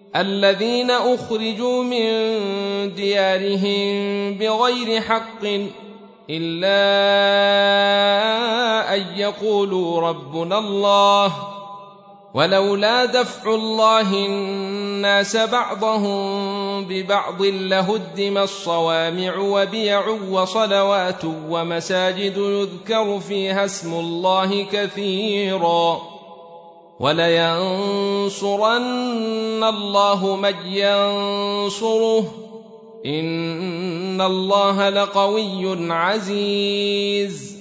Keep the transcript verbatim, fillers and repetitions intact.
الذين أخرجوا من ديارهم بغير حق إلا أن يقولوا ربنا الله ولولا دفع الله الناس بعضهم ببعض لهدمت صوامع وبيع وصلوات ومساجد يذكر فيها اسم الله كثيرا ولينصرن الله من ينصره إن الله لقوي عزيز.